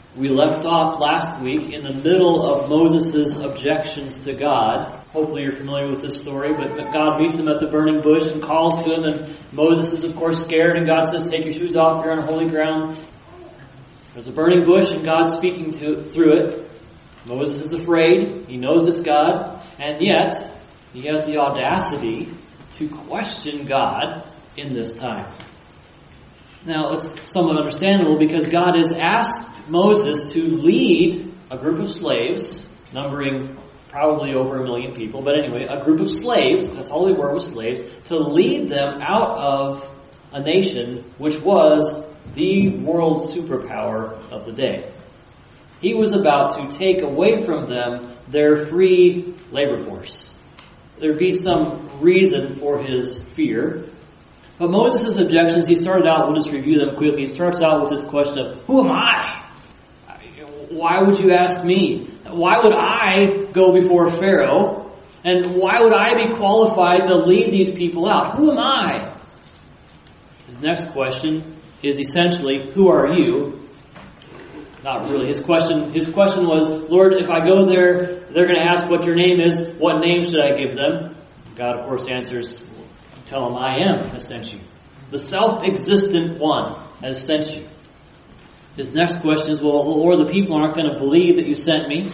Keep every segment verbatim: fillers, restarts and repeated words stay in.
We left off last week in the middle of Moses' objections to God. Hopefully you're familiar with this story, but God meets him at the burning bush and calls to him, and Moses is of course scared, and God says, take your shoes off, you're on holy ground. There's a burning bush and God's speaking to through it. Moses is afraid, he knows it's God, and yet he has the audacity to question God in this time. Now, it's somewhat understandable because God has asked Moses to lead a group of slaves, numbering probably over a million people, but anyway, a group of slaves, that's all they were was slaves, to lead them out of a nation which was the world superpower of the day. He was about to take away from them their free labor force. There'd be some reason for his fear. But Moses' objections, he started out, we'll just review them quickly. He starts out with this question of, who am I? Why would you ask me? Why would I go before Pharaoh? And why would I be qualified to lead these people out? Who am I? His next question is essentially, who are you? Not really. His question, his question was, Lord, if I go there, they're going to ask what your name is. What name should I give them? God, of course, answers, tell them, I am has sent you. The self-existent one has sent you. His next question is, well, Lord, the people aren't going to believe that you sent me.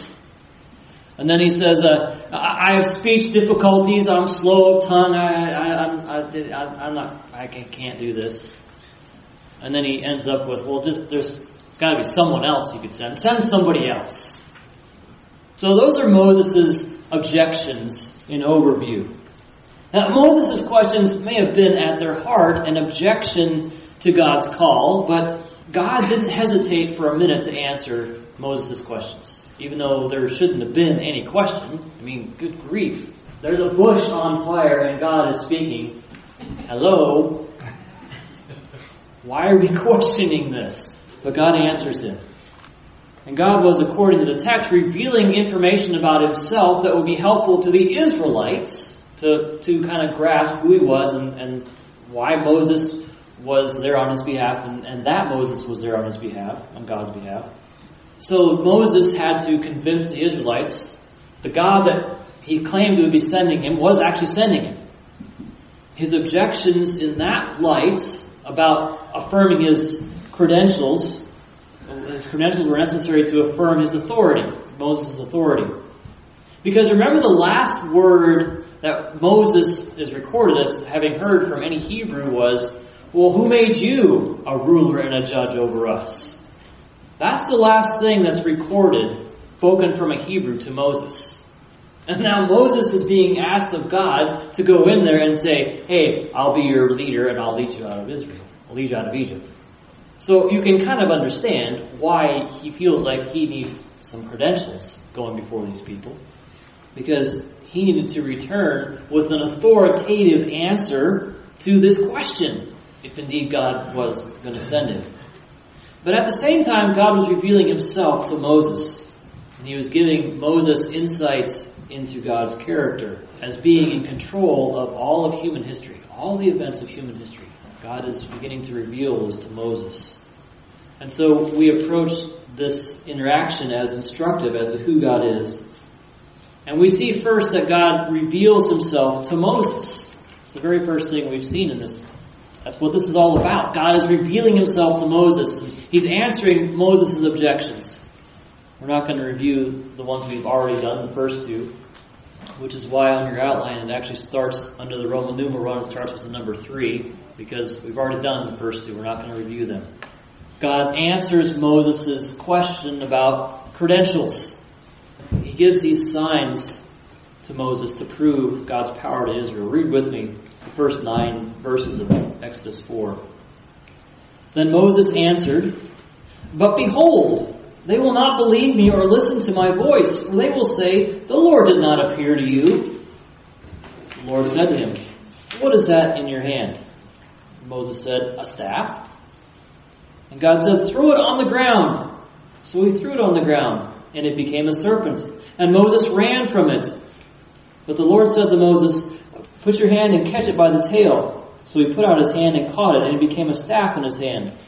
And then he says, uh, I have speech difficulties. I'm slow of tongue. I, I, I'm, I, I'm not, I can't do this. And then he ends up with, well, just there's, it's got to be someone else you could send. Send somebody else. So those are Moses' objections in overview. Now, Moses' questions may have been at their heart an objection to God's call, but God didn't hesitate for a minute to answer Moses' questions, even though there shouldn't have been any question. I mean, good grief. There's a bush on fire and God is speaking. Hello? Why are we questioning this? But God answers him. And God was, according to the text, revealing information about himself that would be helpful to the Israelites to, to kind of grasp who he was and, and why Moses was there on his behalf and, and that Moses was there on his behalf, on God's behalf. So Moses had to convince the Israelites the God that he claimed to be sending him was actually sending him. His objections in that light about affirming his credentials, his credentials were necessary to affirm his authority, Moses' authority. Because remember the last word that Moses is recorded as having heard from any Hebrew was, well, who made you a ruler and a judge over us? That's the last thing that's recorded, spoken from a Hebrew to Moses. And now Moses is being asked of God to go in there and say, hey, I'll be your leader and I'll lead you out of Israel. I'll lead you out of Egypt. So you can kind of understand why he feels like he needs some credentials going before these people. Because he needed to return with an authoritative answer to this question, if indeed God was going to send him. But at the same time, God was revealing himself to Moses. And he was giving Moses insight into God's character as being in control of all of human history, all the events of human history. God is beginning to reveal this to Moses. And so we approach this interaction as instructive as to who God is. And we see first that God reveals himself to Moses. It's the very first thing we've seen in this. That's what this is all about. God is revealing himself to Moses. And he's answering Moses' objections. We're not going to review the ones we've already done, the first two, which is why on your outline it actually starts under the Roman numeral. It starts with the number three, because we've already done the first two. We're not going to review them. God answers Moses' question about credentials. He gives these signs to Moses to prove God's power to Israel. Read with me the first nine verses of Exodus four. Then Moses answered, but behold, they will not believe me or listen to my voice, for they will say, the Lord did not appear to you. The Lord said to him, what is that in your hand? Moses said, a staff. And God said, throw it on the ground. So he threw it on the ground, and it became a serpent. And Moses ran from it. But the Lord said to Moses, put your hand and catch it by the tail. So he put out his hand and caught it, and it became a staff in his hand.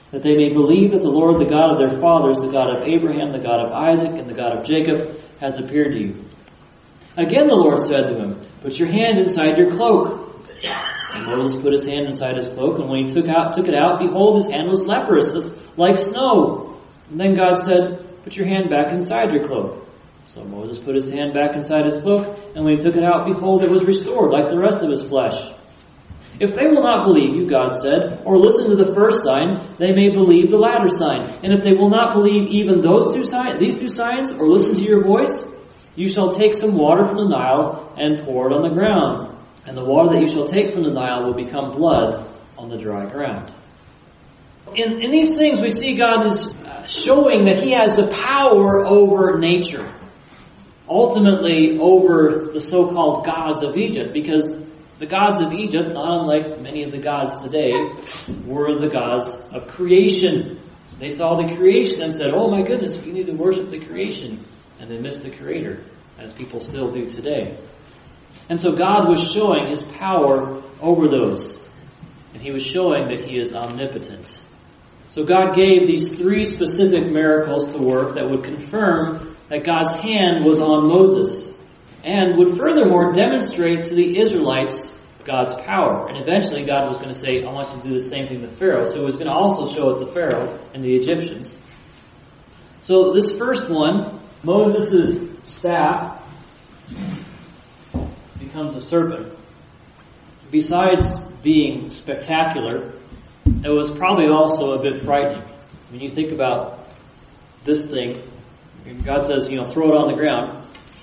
that they may believe that the Lord, the God of their fathers, the God of Abraham, the God of Isaac, and the God of Jacob, has appeared to you. Again the Lord said to him, put your hand inside your cloak. And Moses put his hand inside his cloak, and when he took out took it out, behold, his hand was leprous, like snow. And then God said, put your hand back inside your cloak. So Moses put his hand back inside his cloak, and when he took it out, behold, it was restored, like the rest of his flesh. If they will not believe you, God said, or listen to the first sign, they may believe the latter sign. And if they will not believe even those two signs, these two signs, or listen to your voice, you shall take some water from the Nile and pour it on the ground. And the water that you shall take from the Nile will become blood on the dry ground. In, in these things, we see God is showing that He has the power over nature. Ultimately, over the so-called gods of Egypt, because the gods of Egypt, not unlike many of the gods today, were the gods of creation. They saw the creation and said, oh my goodness, we need to worship the creation. And they missed the Creator, as people still do today. And so God was showing His power over those. And He was showing that He is omnipotent. So God gave these three specific miracles to work that would confirm that God's hand was on Moses, and would furthermore demonstrate to the Israelites God's power. And eventually God was going to say, I want you to do the same thing to Pharaoh. So He was going to also show it to Pharaoh and the Egyptians. So this first one, Moses' staff, becomes a serpent. Besides being spectacular, it was probably also a bit frightening. When you think about this thing, God says, you know, throw it on the ground.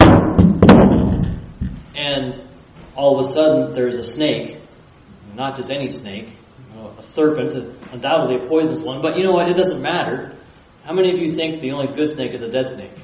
And all of a sudden, there's a snake. Not just any snake. You know, a serpent, undoubtedly a poisonous one. But you know what? It doesn't matter. How many of you think the only good snake is a dead snake?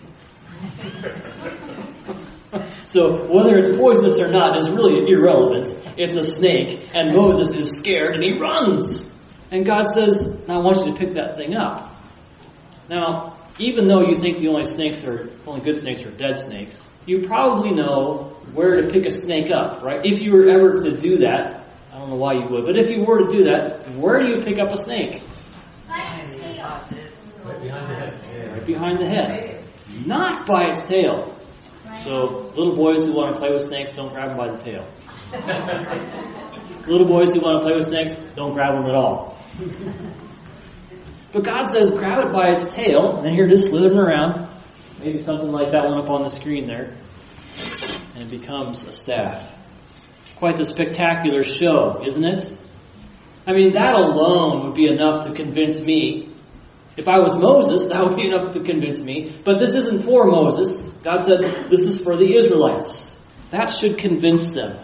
So whether it's poisonous or not is really irrelevant. It's a snake, and Moses is scared, and he runs. And God says, now I want you to pick that thing up. Now, even though you think the only snakes are, only good snakes are dead snakes, you probably know where to pick a snake up, right? If you were ever to do that, I don't know why you would, but if you were to do that, where do you pick up a snake? Right behind the head. Right behind the head. Not by its tail. So, little boys who want to play with snakes, don't grab them by the tail. Little boys who want to play with snakes, don't grab them at all. But God says, grab it by its tail, and then here it is slithering around. Maybe something like that one up on the screen there. And it becomes a staff. Quite the spectacular show, isn't it? I mean, that alone would be enough to convince me. If I was Moses, that would be enough to convince me. But this isn't for Moses. God said, this is for the Israelites. That should convince them.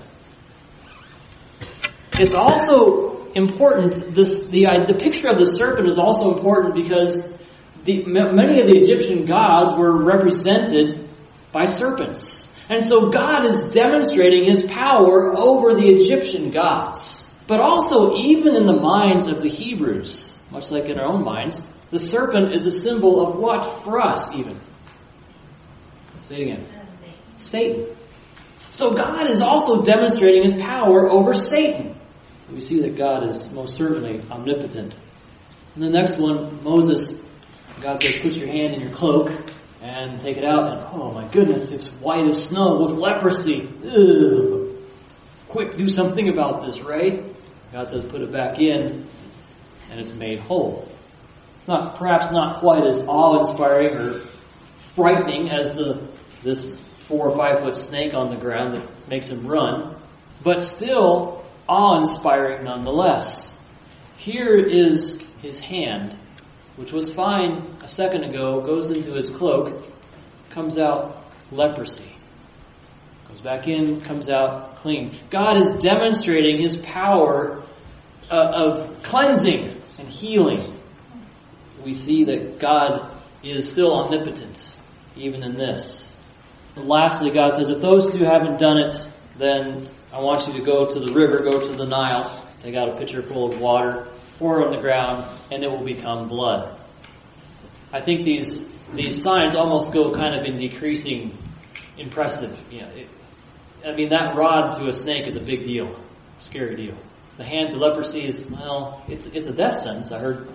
It's also important, this, the, the picture of the serpent is also important because the, many of the Egyptian gods were represented by serpents. And so God is demonstrating His power over the Egyptian gods. But also, even in the minds of the Hebrews, much like in our own minds, the serpent is a symbol of what for us even? Say it again. Satan. So God is also demonstrating His power over Satan. So we see that God is most certainly omnipotent. And the next one, Moses, God says, put your hand in your cloak and take it out. And oh my goodness, it's white as snow with leprosy. Ugh. Quick, do something about this, right? God says, put it back in, and it's made whole. Not perhaps not quite as awe-inspiring or frightening as the this four or five foot snake on the ground that makes him run, but still awe-inspiring nonetheless. Here is his hand, which was fine a second ago, goes into his cloak, comes out leprosy. Goes back in, comes out clean. God is demonstrating His power uh, of cleansing and healing. We see that God is still omnipotent, even in this. And lastly, God says, if those two haven't done it, then I want you to go to the river, go to the Nile, take out a pitcher full of water, pour it on the ground, and it will become blood. I think these these signs almost go kind of in decreasing impressive. You know, it, I mean, that rod to a snake is a big deal, scary deal. The hand to leprosy is, well, it's it's a death sentence. I heard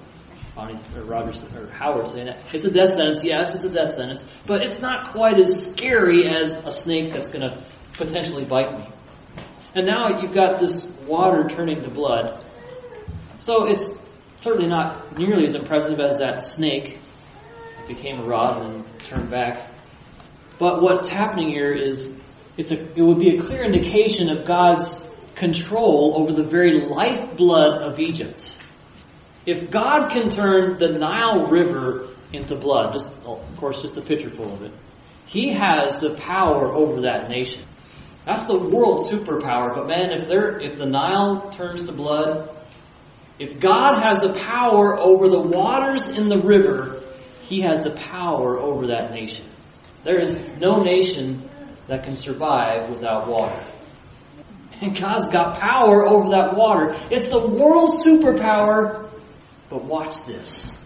Bonnie's, or Roger, or Howard saying it. It's a death sentence. Yes, it's a death sentence. But it's not quite as scary as a snake that's going to potentially bite me. And now you've got this water turning to blood. So it's certainly not nearly as impressive as that snake that became a rod and then turned back. But what's happening here is it's a, it would be a clear indication of God's control over the very lifeblood of Egypt. If God can turn the Nile River into blood, just of course just a pitcher full of it, He has the power over that nation. That's the world superpower. But man, if there, if the Nile turns to blood, if God has the power over the waters in the river, He has the power over that nation. There is no nation that can survive without water. And God's got power over that water. It's the world's superpower. But watch this.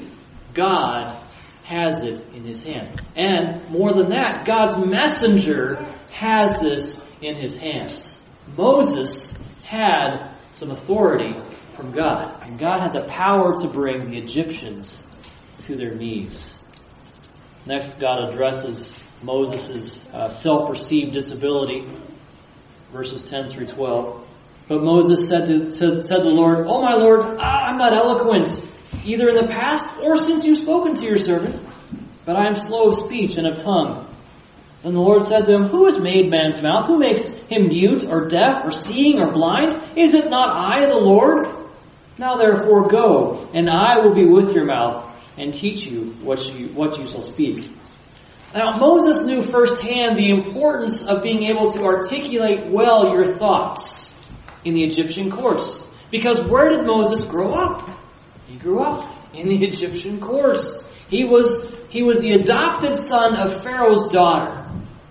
God has it in His hands. And more than that, God's messenger has this in his hands. Moses had some authority from God. And God had the power to bring the Egyptians to their knees. Next, God addresses Moses' uh, self-perceived disability. Verses ten through twelve. But Moses said to, to said to the Lord, "Oh my Lord, I'm not eloquent, either in the past or since you've spoken to your servant, but I am slow of speech and of tongue." And the Lord said to him, "Who has made man's mouth? Who makes him mute or deaf or seeing or blind? Is it not I, the Lord? Now therefore go, and I will be with your mouth and teach you what you, what you shall speak." Now Moses knew firsthand the importance of being able to articulate well your thoughts in the Egyptian courts. Because where did Moses grow up? He grew up in the Egyptian courts. He was, he was the adopted son of Pharaoh's daughter.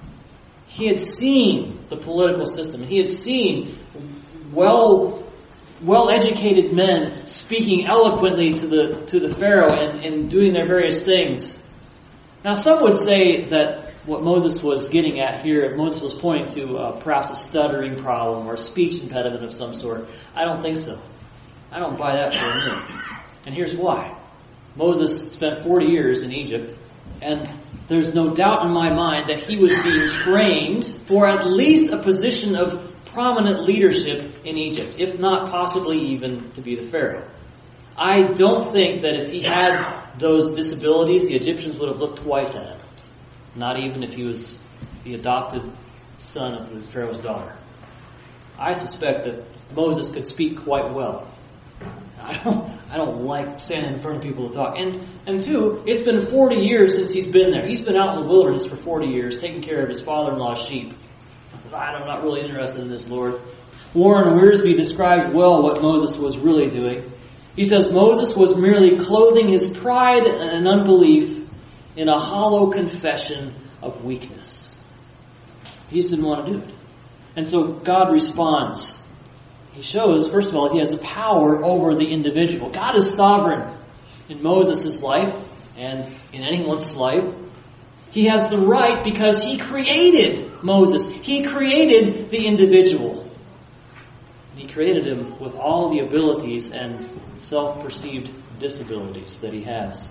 He had seen the political system. He had seen well, well-educated men speaking eloquently to the, to the Pharaoh and, and doing their various things. Now some would say that what Moses was getting at here, Moses was pointing to uh, perhaps a stuttering problem or a speech impediment of some sort. I don't think so. I don't buy that for a minute. And here's why. Moses spent forty years in Egypt, and there's no doubt in my mind that he was being trained for at least a position of prominent leadership in Egypt, if not possibly even to be the Pharaoh. I don't think that if he had those disabilities, the Egyptians would have looked twice at him. Not even if he was the adopted son of the Pharaoh's daughter. I suspect that Moses could speak quite well. I don't, I don't like standing in front of people to talk. And, and two, it's been forty years since he's been there. He's been out in the wilderness for forty years, taking care of his father-in-law's sheep. I'm not really interested in this, Lord. Warren Wiersbe describes well what Moses was really doing. He says Moses was merely clothing his pride and unbelief in a hollow confession of weakness. He just didn't want to do it. And so God responds. He shows, first of all, he has the power over the individual. God is sovereign in Moses' life and in anyone's life. He has the right because he created Moses. He created the individual. He created him with all the abilities and self-perceived disabilities that he has.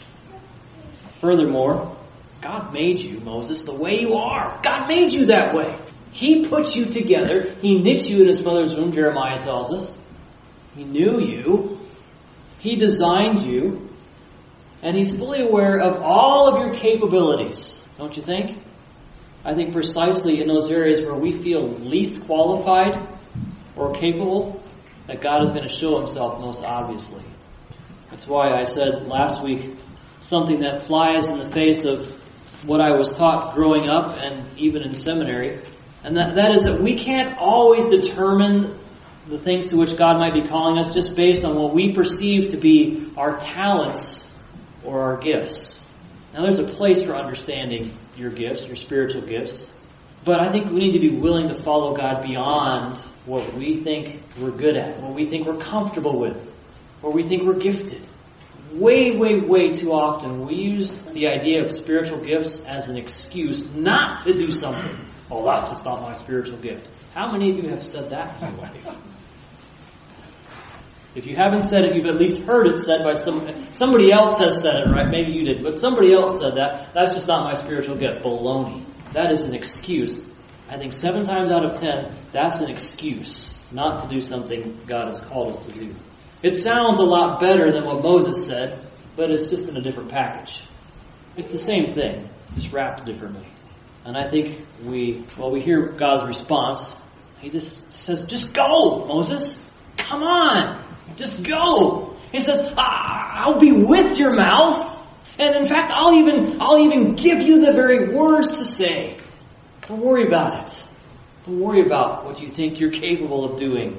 Furthermore, God made you, Moses, the way you are. God made you that way. He put you together. He knit you in his mother's womb, Jeremiah tells us. He knew you. He designed you. And he's fully aware of all of your capabilities. Don't you think? I think precisely in those areas where we feel least qualified or capable, that God is going to show himself most obviously. That's why I said last week something that flies in the face of what I was taught growing up and even in seminary. And that, that is that we can't always determine the things to which God might be calling us just based on what we perceive to be our talents or our gifts. Now there's a place for understanding your gifts, your spiritual gifts. But I think we need to be willing to follow God beyond what we think we're good at, what we think we're comfortable with, or we think we're gifted. Way, way, way too often we use the idea of spiritual gifts as an excuse not to do something. Oh, that's just not my spiritual gift. How many of you have said that in your life? If you haven't said it, you've at least heard it said by some, somebody else has said it, right? Maybe you did, but somebody else said that. That's just not my spiritual gift. Baloney. That is an excuse. I think seven times out of ten, that's an excuse not to do something God has called us to do. It sounds a lot better than what Moses said, but it's just in a different package. It's the same thing, just wrapped differently. And I think we, well, we hear God's response. He just says, just go, Moses. Come on. Just go. He says, I'll be with your mouth. And in fact, I'll even, I'll even give you the very words to say. Don't worry about it. Don't worry about what you think you're capable of doing.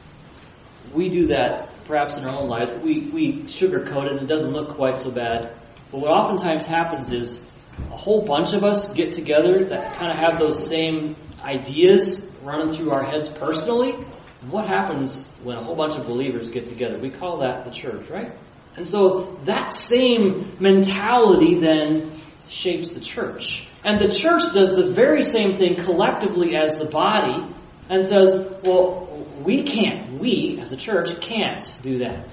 We do that perhaps in our own lives. We, we sugarcoat it and it doesn't look quite so bad. But what oftentimes happens is a whole bunch of us get together that kind of have those same ideas running through our heads personally. And what happens when a whole bunch of believers get together? We call that the church, right? And so that same mentality then shapes the church. And the church does the very same thing collectively as the body and says, well, we can't, we as the church can't do that.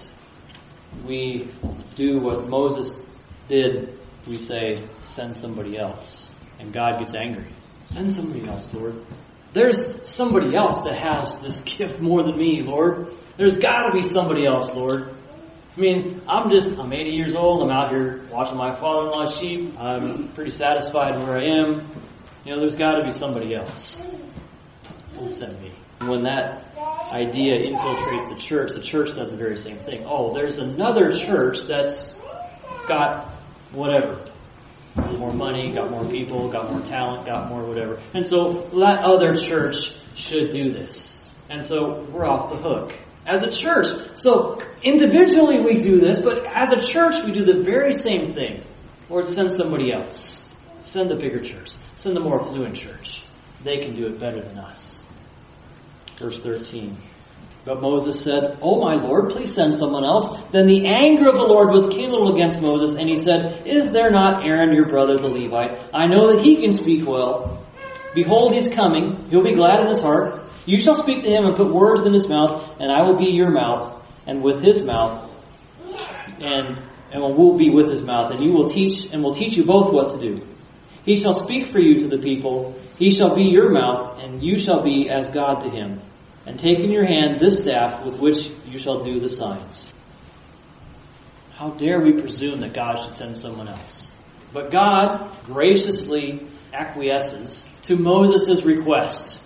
We do what Moses did. We say, send somebody else. And God gets angry. Send somebody else, Lord. There's somebody else that has this gift more than me, Lord. There's got to be somebody else, Lord. I mean, I'm just, I'm eighty years old. I'm out here watching my father-in-law's sheep. I'm pretty satisfied where I am. You know, there's got to be somebody else. Don't send me. When that idea infiltrates the church, the church does the very same thing. Oh, there's another church that's got whatever. Got more money, got more people, got more talent, got more whatever. And so that other church should do this. And so we're off the hook. As a church. So individually we do this, but as a church we do the very same thing. Lord, send somebody else. Send the bigger church. Send the more affluent church. They can do it better than us. Verse thirteen. But Moses said, "Oh my Lord, please send someone else." Then the anger of the Lord was kindled against Moses, and he said, "Is there not Aaron your brother the Levite? I know that he can speak well. Behold, he's coming. He'll be glad in his heart. You shall speak to him and put words in his mouth, and I will be your mouth, and with his mouth, and and will be with his mouth, and you will teach, and will teach you both what to do. He shall speak for you to the people. He shall be your mouth, and you shall be as God to him. And take in your hand this staff with which you shall do the signs." How dare we presume that God should send someone else? But God graciously acquiesces to Moses' request.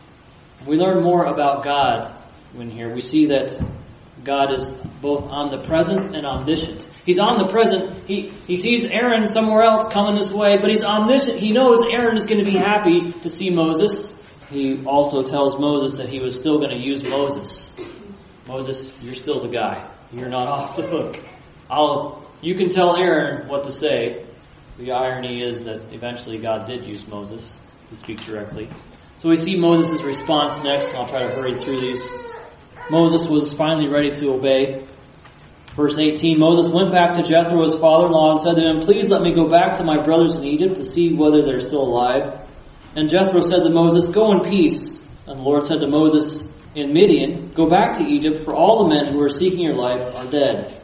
We learn more about God when here. We see that God is both omnipresent and omniscient. He's omnipresent. He, he sees Aaron somewhere else coming this way, but he's omniscient. He knows Aaron is going to be happy to see Moses. He also tells Moses that he was still going to use Moses. Moses, you're still the guy. You're not off the hook. I'll, you can tell Aaron what to say. The irony is that eventually God did use Moses to speak directly. So we see Moses' response next. I'll try to hurry through these. Moses was finally ready to obey. Verse eighteen, Moses went back to Jethro, his father-in-law, and said to him, "Please let me go back to my brothers in Egypt to see whether they're still alive." And Jethro said to Moses, "Go in peace." And the Lord said to Moses in Midian, "Go back to Egypt, for all the men who are seeking your life are dead."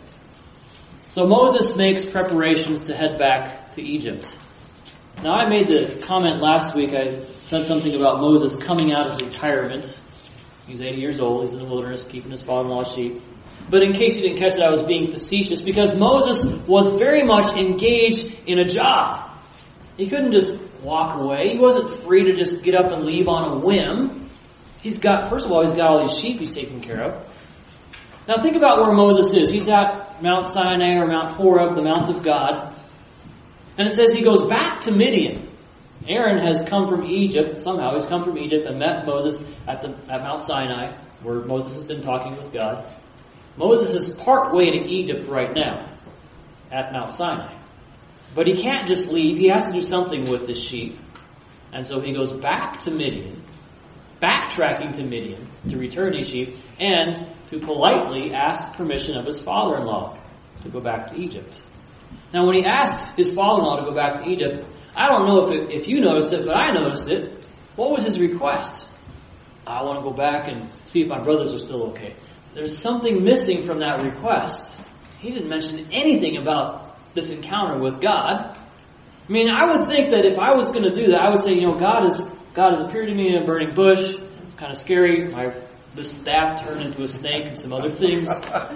So Moses makes preparations to head back to Egypt. Now, I made the comment last week. I said something about Moses coming out of retirement. He's eighty years old. He's in the wilderness keeping his father-in-law's sheep. But in case you didn't catch it, I was being facetious because Moses was very much engaged in a job. He couldn't just walk away. He wasn't free to just get up and leave on a whim. He's got, first of all, he's got all these sheep he's taking care of. Now think about where Moses is. He's at Mount Sinai or Mount Horeb, the Mount of God. And it says he goes back to Midian. Aaron has come from Egypt, somehow he's come from Egypt and met Moses at the at Mount Sinai, where Moses has been talking with God. Moses is part way to Egypt right now, at Mount Sinai. But he can't just leave, he has to do something with this sheep. And so he goes back to Midian, backtracking to Midian to return his sheep, and to politely ask permission of his father-in-law to go back to Egypt. Now when he asked his father-in-law to go back to Egypt, I don't know if it, if you noticed it, but I noticed it. What was his request? I want to go back and see if my brothers are still okay. there's something missing from that request. He didn't mention anything about this encounter with God. I mean, I would think that if I was going to do that, I would say, you know, God has God has appeared to me in a burning bush. It's kind of scary. My this staff turned into a snake and some other things.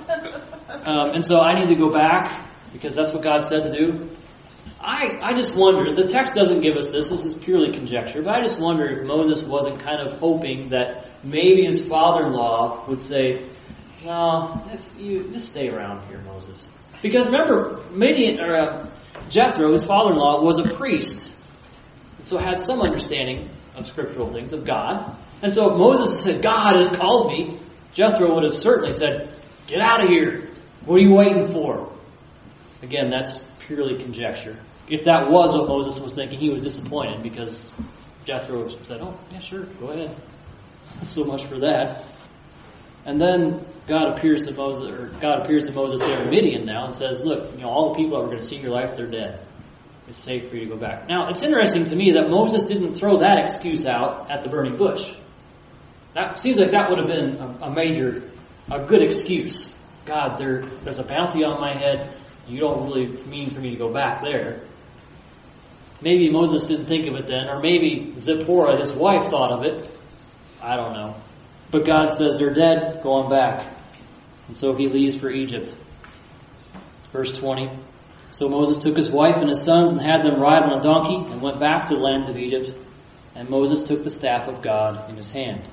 Um, and so I need to go back because that's what God said to do. I, I just wonder, the text doesn't give us this, this is purely conjecture, but I just wonder if Moses wasn't kind of hoping that maybe his father-in-law would say, no, it's, you just stay around here, Moses. Because remember, Midian, or, uh, Jethro, his father-in-law, was a priest, and so had some understanding of scriptural things, of God. And so if Moses said, God has called me, Jethro would have certainly said, get out of here. What are you waiting for? Again, that's purely conjecture. If that was what Moses was thinking, he was disappointed because Jethro said, oh, yeah, sure, go ahead. So much for that. And then God appears to Moses, or God appears to Moses there in Midian now and says, look, you know, all the people that were going to see your life, they're dead. It's safe for you to go back. Now, it's interesting to me that Moses didn't throw that excuse out at the burning bush. That seems like that would have been a, a major, a good excuse. God, there, there's a bounty on my head. You don't really mean for me to go back there. Maybe Moses didn't think of it then, or maybe Zipporah, his wife, thought of it. I don't know. But God says they're dead, go on back. And so he leaves for Egypt. Verse twenty. So Moses took his wife and his sons and had them ride on a donkey and went back to the land of Egypt. And Moses took the staff of God in his hand.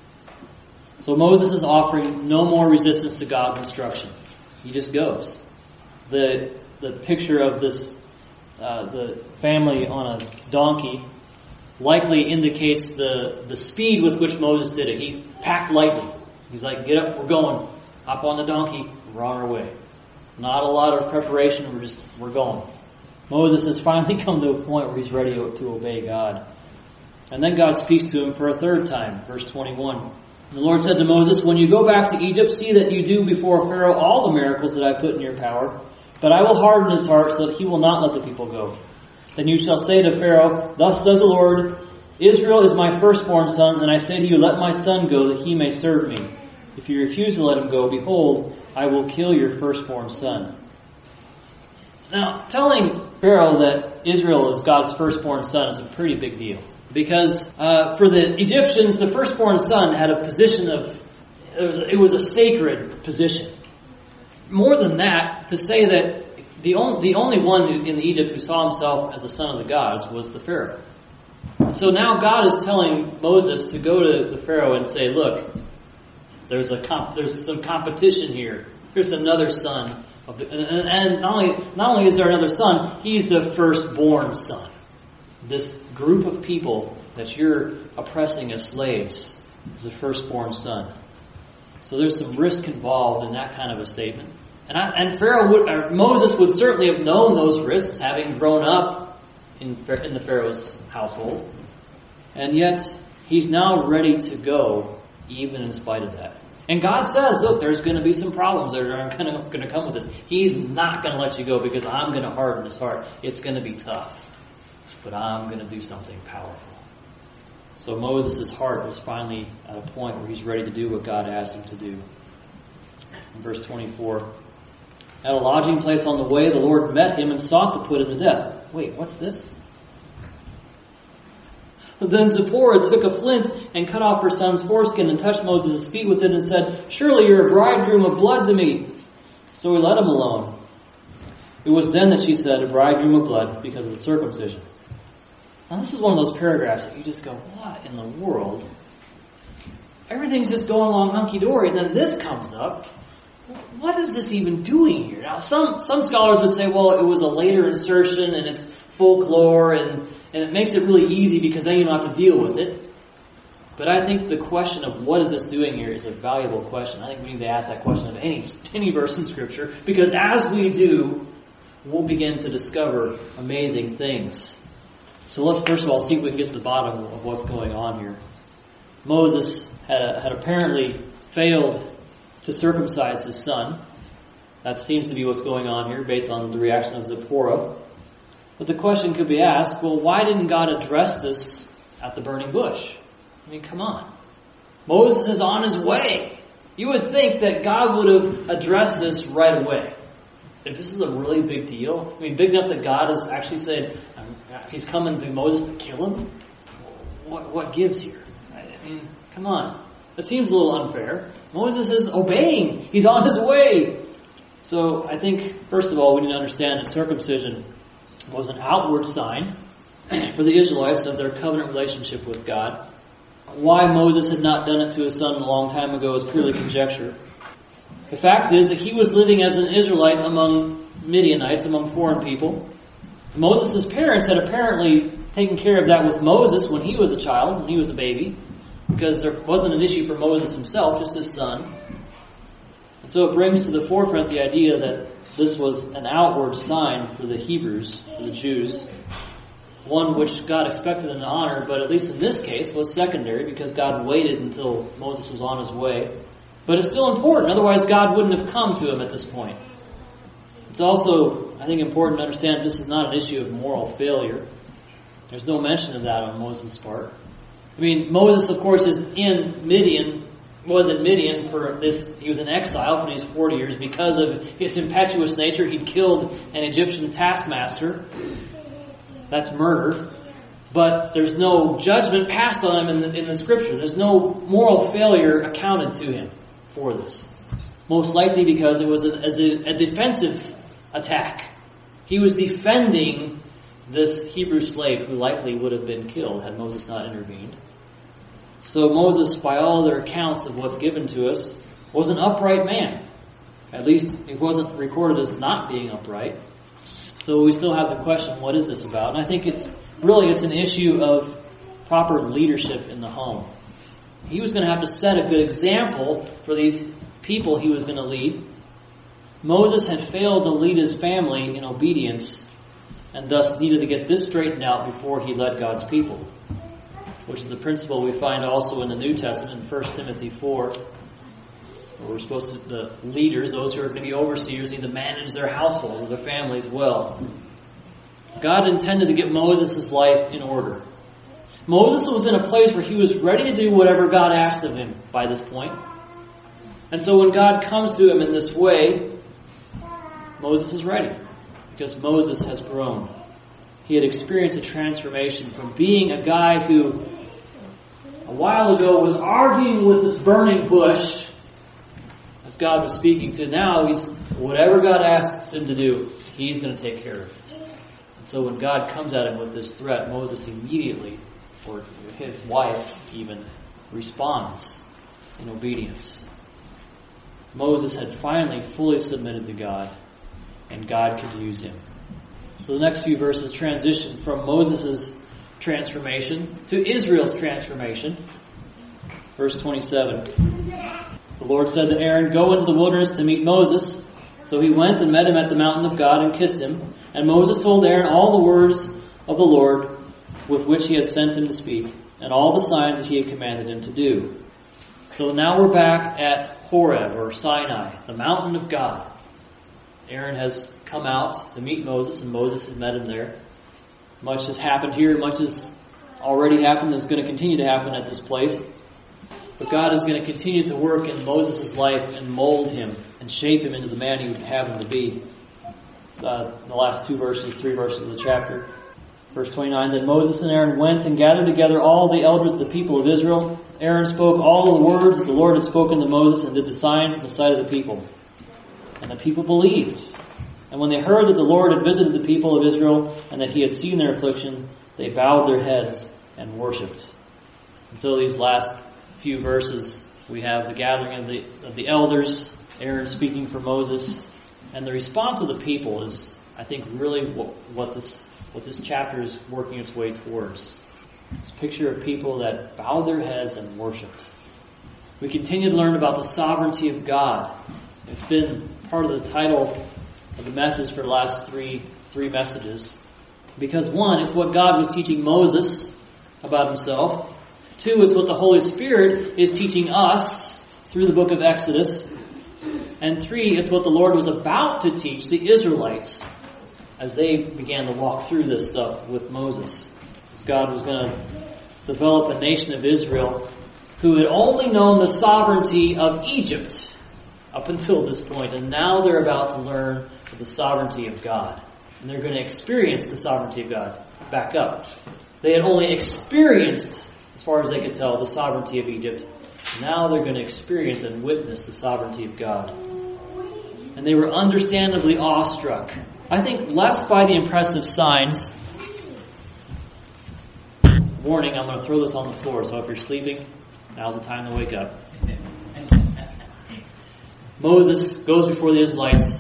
So Moses is offering no more resistance to God's instruction. He just goes. The the picture of this, uh, the family on a donkey, likely indicates the, the speed with which Moses did it. He packed lightly. He's like, get up, we're going. Hop on the donkey, we're on our way. Not a lot of preparation, we're just, we're going. Moses has finally come to a point where he's ready to obey God. And then God speaks to him for a third time, verse twenty-one. The Lord said to Moses, when you go back to Egypt, see that you do before Pharaoh all the miracles that I put in your power. But I will harden his heart so that he will not let the people go. Then you shall say to Pharaoh, thus says the Lord, Israel is my firstborn son, and I say to you, let my son go that he may serve me. If you refuse to let him go, behold, I will kill your firstborn son. Now, telling Pharaoh that Israel is God's firstborn son is a pretty big deal. Because uh, for the Egyptians, the firstborn son had a position of, it was, it was a sacred position. More than that, to say that the only, the only one in Egypt who saw himself as the son of the gods was the Pharaoh. And so now God is telling Moses to go to the Pharaoh and say, look, there's a comp- there's some competition here. There's another son of the, and, and not only not only is there another son, he's the firstborn son. This group of people that you're oppressing as slaves is the firstborn son. So there's some risk involved in that kind of a statement. And, I, and Pharaoh would, or Moses would certainly have known those risks, having grown up in, in the Pharaoh's household. And yet, he's now ready to go, even in spite of that. And God says, look, there's going to be some problems that are going to come with this. He's not going to let you go because I'm going to harden his heart. It's going to be tough. But I'm going to do something powerful. So Moses' heart was finally at a point where he's ready to do what God asked him to do. In verse twenty-four, at a lodging place on the way, the Lord met him and sought to put him to death. Wait, what's this? Then Zipporah took a flint and cut off her son's foreskin and touched Moses' feet with it and said, surely you're a bridegroom of blood to me. So he let him alone. It was then that she said, a bridegroom of blood, because of the circumcision. Now this is one of those paragraphs that you just go, what in the world? Everything's just going along hunky-dory, and then this comes up. What is this even doing here? Now some, some scholars would say, well, it was a later insertion, and it's folklore, and, and it makes it really easy because then you don't have to deal with it. But I think the question of what is this doing here is a valuable question. I think we need to ask that question of any, any verse in Scripture, because as we do, we'll begin to discover amazing things. So let's first of all see if we can get to the bottom of what's going on here. Moses had, had apparently failed to circumcise his son. That seems to be what's going on here based on the reaction of Zipporah. But the question could be asked, well, why didn't God address this at the burning bush? I mean, come on. Moses is on his way. You would think that God would have addressed this right away. If this is a really big deal, I mean, big enough that God is actually saying He's coming to Moses to kill him, what, what gives here? I mean, come on. It seems a little unfair. Moses is obeying. He's on his way. So I think, first of all, we need to understand that circumcision was an outward sign for the Israelites of their covenant relationship with God. Why Moses had not done it to his son a long time ago is purely conjecture. The fact is that he was living as an Israelite among Midianites, among foreign people. Moses' parents had apparently taken care of that with Moses when he was a child, when he was a baby, because there wasn't an issue for Moses himself, just his son. And so it brings to the forefront the idea that this was an outward sign for the Hebrews, for the Jews, one which God expected them to honor, but at least in this case was secondary because God waited until Moses was on his way. But it's still important, otherwise God wouldn't have come to him at this point. It's also, I think, important to understand this is not an issue of moral failure. There's no mention of that on Moses' part. I mean, Moses, of course, is in Midian, was in Midian for this, he was in exile for these forty years because of his impetuous nature. He'd killed an Egyptian taskmaster. That's murder. But there's no judgment passed on him in the, in the Scripture. There's no moral failure accounted to him for this. Most likely because it was a, as a, a defensive attack. He was defending this Hebrew slave who likely would have been killed had Moses not intervened. So Moses, by all their accounts of what's given to us, was an upright man. At least he wasn't recorded as not being upright. So we still have the question, what is this about? And I think it's really it's an issue of proper leadership in the home. He was going to have to set a good example for these people he was going to lead. Moses had failed to lead his family in obedience and thus needed to get this straightened out before he led God's people, which is a principle we find also in the New Testament in First Timothy four. We're supposed to, the leaders, those who are going to be overseers, need to manage their household or their families well. God intended to get Moses' life in order. Moses was in a place where he was ready to do whatever God asked of him by this point. And so when God comes to him in this way, Moses is ready because Moses has grown. He had experienced a transformation from being a guy who a while ago was arguing with this burning bush as God was speaking to. Now he's, whatever God asks him to do, he's going to take care of it. And so when God comes at him with this threat, Moses immediately, or his wife even, responds in obedience. Moses had finally fully submitted to God, and God could use him. So the next few verses transition from Moses' transformation to Israel's transformation. Verse twenty-seven. The Lord said to Aaron, "Go into the wilderness to meet Moses." So he went and met him at the mountain of God and kissed him. And Moses told Aaron all the words of the Lord with which he had sent him to speak, and all the signs that he had commanded him to do. So now we're back at Horeb, or Sinai, the mountain of God. Aaron has come out to meet Moses, and Moses has met him there. Much has happened here, much has already happened, is going to continue to happen at this place. But God is going to continue to work in Moses' life and mold him and shape him into the man he would have him to be. Uh, the last two verses, three verses of the chapter. Verse twenty-nine, Then Moses and Aaron went and gathered together all the elders of the people of Israel. Aaron spoke all the words that the Lord had spoken to Moses and did the signs in the sight of the people. And the people believed. And when they heard that the Lord had visited the people of Israel and that he had seen their affliction, they bowed their heads and worshipped. And so these last few verses, we have the gathering of the of the elders, Aaron speaking for Moses, and the response of the people is, I think, really what, what this what this chapter is working its way towards. It's a picture of people that bowed their heads and worshipped. We continue to learn about the sovereignty of God. It's been part of the title of the message for the last three three messages. Because one, it's what God was teaching Moses about himself. Two, it's what the Holy Spirit is teaching us through the book of Exodus. And three, it's what the Lord was about to teach the Israelites as they began to walk through this stuff with Moses. As God was going to develop a nation of Israel who had only known the sovereignty of Egypt up until this point, and now they're about to learn the sovereignty of God. And they're going to experience the sovereignty of God. Back up. They had only experienced, as far as they could tell, the sovereignty of Egypt. Now they're going to experience and witness the sovereignty of God. And they were understandably awestruck. I think less by the impressive signs. Warning, I'm going to throw this on the floor, so if you're sleeping, now's the time to wake up. Moses goes before the Israelites.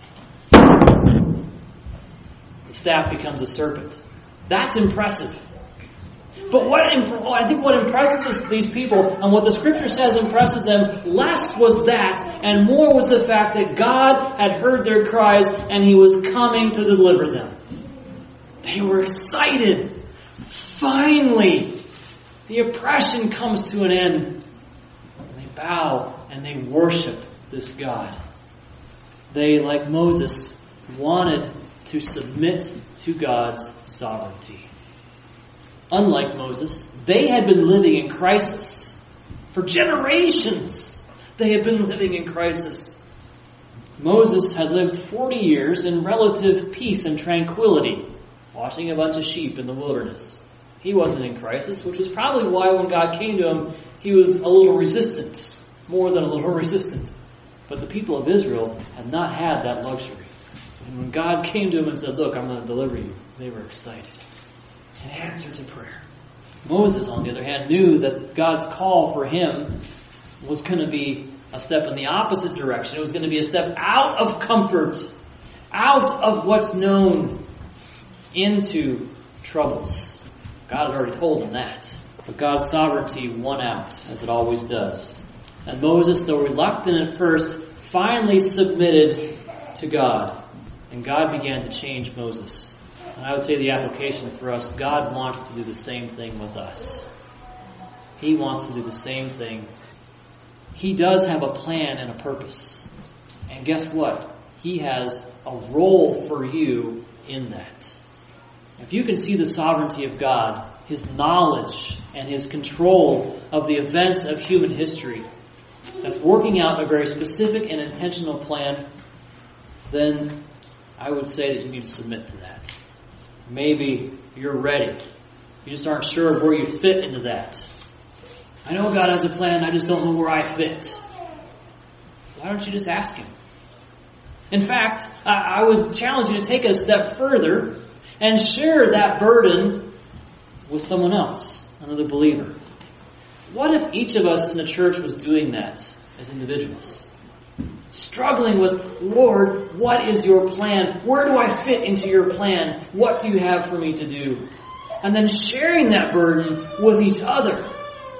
The staff becomes a serpent. That's impressive. But what I think what impresses these people, and what the Scripture says impresses them, less was that, and more was the fact that God had heard their cries, and He was coming to deliver them. They were excited. Finally, the oppression comes to an end. And they bow and they worship this God. They, like Moses, wanted to submit to God's sovereignty. Unlike Moses, they had been living in crisis. For generations, they had been living in crisis. Moses had lived forty years in relative peace and tranquility, watching a bunch of sheep in the wilderness. He wasn't in crisis, which was probably why when God came to him, he was a little resistant, more than a little resistant. But the people of Israel had not had that luxury. And when God came to him and said, look, I'm going to deliver you, they were excited. An answer to prayer. Moses, on the other hand, knew that God's call for him was going to be a step in the opposite direction. It was going to be a step out of comfort, out of what's known, into troubles. God had already told him that. But God's sovereignty won out, as it always does. And Moses, though reluctant at first, finally submitted to God. And God began to change Moses. And I would say the application for us, God wants to do the same thing with us. He wants to do the same thing. He does have a plan and a purpose. And guess what? He has a role for you in that. If you can see the sovereignty of God, His knowledge and His control of the events of human history, that's working out a very specific and intentional plan, then I would say that you need to submit to that. Maybe you're ready. You just aren't sure of where you fit into that. I know God has a plan, I just don't know where I fit. Why don't you just ask Him? In fact, I would challenge you to take it a step further and share that burden with someone else, another believer. What if each of us in the church was doing that as individuals? Struggling with, Lord, what is your plan? Where do I fit into your plan? What do you have for me to do? And then sharing that burden with each other.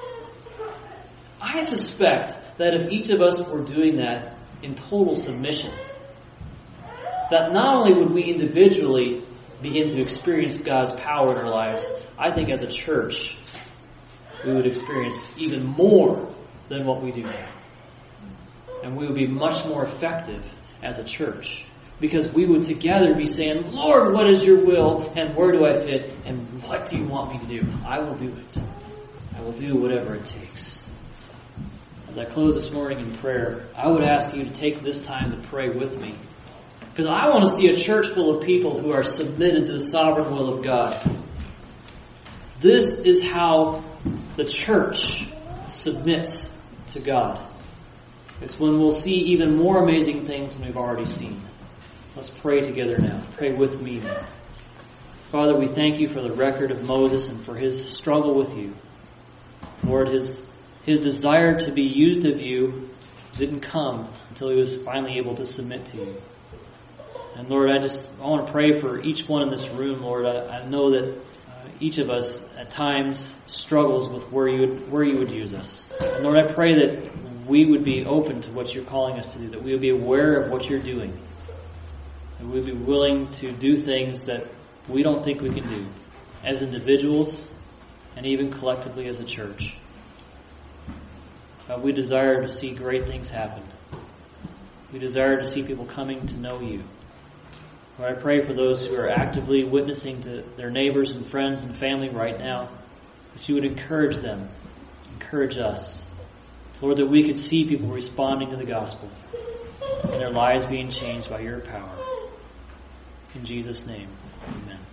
I suspect that if each of us were doing that in total submission, that not only would we individually begin to experience God's power in our lives, I think as a church, we would experience even more than what we do now. And we would be much more effective as a church. Because we would together be saying, Lord, what is your will? And where do I fit? And what do you want me to do? I will do it. I will do whatever it takes. As I close this morning in prayer, I would ask you to take this time to pray with me. Because I want to see a church full of people who are submitted to the sovereign will of God. This is how the church submits to God. It's when we'll see even more amazing things than we've already seen. Let's pray together now. Pray with me now. Father, we thank you for the record of Moses and for his struggle with you. Lord, his, his desire to be used of you didn't come until he was finally able to submit to you. And Lord, I just I want to pray for each one in this room, Lord. I, I know that uh, each of us at times struggles with where you would, where you would use us. And Lord, I pray that we would be open to what you're calling us to do, that we would be aware of what you're doing, that we would be willing to do things that we don't think we can do as individuals and even collectively as a church. God, we desire to see great things happen. We desire to see people coming to know you. Lord, I pray for those who are actively witnessing to their neighbors and friends and family right now, that you would encourage them, Encourage us. Lord, that we could see people responding to the gospel and their lives being changed by your power. In Jesus' name, amen.